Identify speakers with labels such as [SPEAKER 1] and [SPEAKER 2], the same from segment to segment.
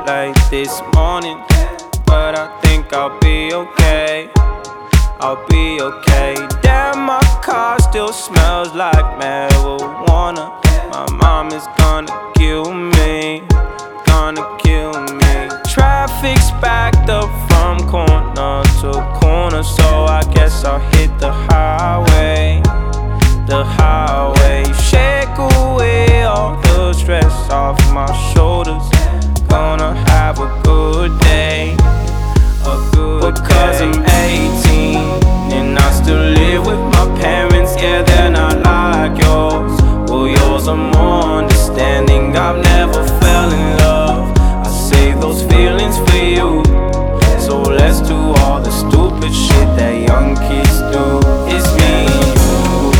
[SPEAKER 1] late this morning, but I think I'll be okay. I'll be okay. Damn, my car still smells like marijuana. My mom is gonna kill me, gonna kill me. Traffic's backed up from corner to corner, so I guess I'll hit the highway, the highway. Shake away all the stress off my shoulders. Gonna have a good day, a good because day. I'm 18 and I still live with my parents. Yeah, they're not like yours. Well, yours are more understanding. I've never fell in love. I save those feelings for you. So let's do all the stupid shit that young kids do. It's me and you.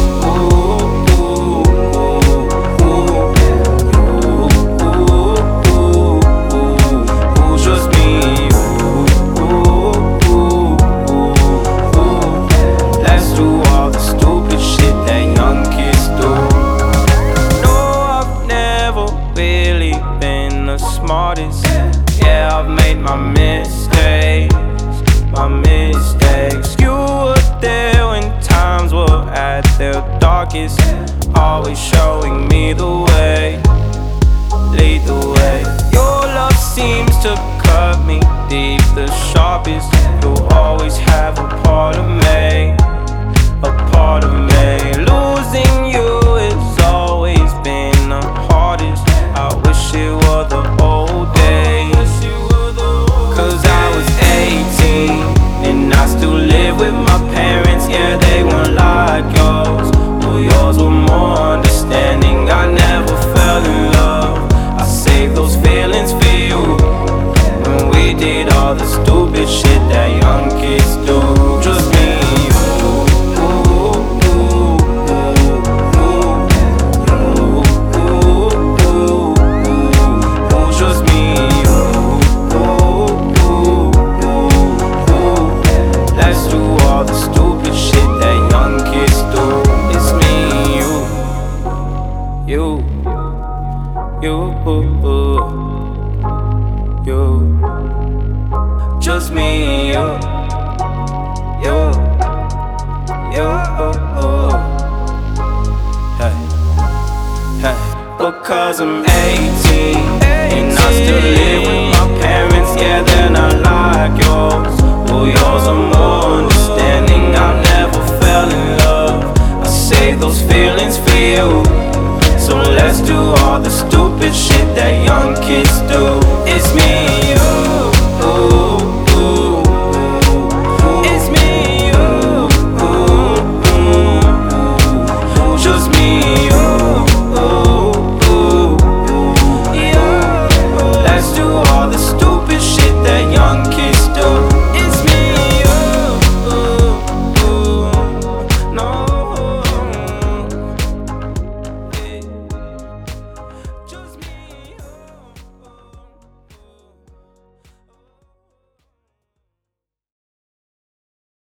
[SPEAKER 1] Smartest. Yeah, I've made my mistakes, my mistakes. You were there when times were at their darkest, always showing me the way, lead the way. Your love seems to cut me deep, the sharpest. You'll always have a part of me, a part of me. Losing you has always been the hardest. I wish it were the old days, cause I was 18 and I still live with my parents. Yeah, they weren't like yours. Well, yours were more understanding. I never fell in love. I saved those feelings for you when we did all the stupid shit that young kids do. Just me and you. Just me and you. Hey, hey. Because I'm 18 and I still live with my parents. Yeah, they're not like yours. Well, yours are more understanding. I never fell in love. I save those feelings for you. So let's do all the stupid shit that young kids do. It's me and you.